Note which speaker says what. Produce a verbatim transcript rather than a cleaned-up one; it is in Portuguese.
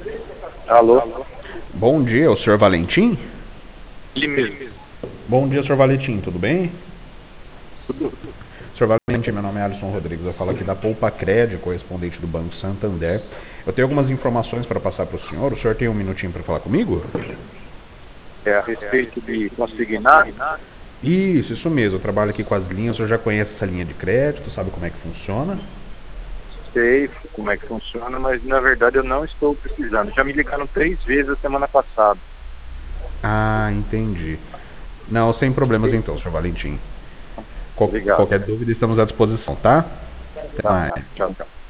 Speaker 1: Alô?
Speaker 2: Bom dia, o senhor Valentim?
Speaker 1: Ele mesmo.
Speaker 2: Bom dia, senhor Valentim, tudo bem?
Speaker 1: Tudo?
Speaker 2: senhor Valentim, meu nome é Alisson Rodrigues, eu falo aqui da Poupa Cred, correspondente do Banco Santander. Eu tenho algumas informações para passar para o senhor, o senhor tem um minutinho para falar comigo?
Speaker 1: É a respeito de consignar?
Speaker 2: Isso, isso mesmo, eu trabalho aqui com as linhas, o senhor já conhece essa linha de crédito, sabe como é que funciona?
Speaker 1: Sei como é que funciona, mas na verdade eu não estou precisando. Já me ligaram três vezes a semana passada.
Speaker 2: Ah, entendi. Não, sem problemas então, senhor Valentim. Qual-
Speaker 1: Obrigado.
Speaker 2: qualquer dúvida, estamos à disposição, tá? Até
Speaker 1: Tá,
Speaker 2: mais.
Speaker 1: tchau, tchau.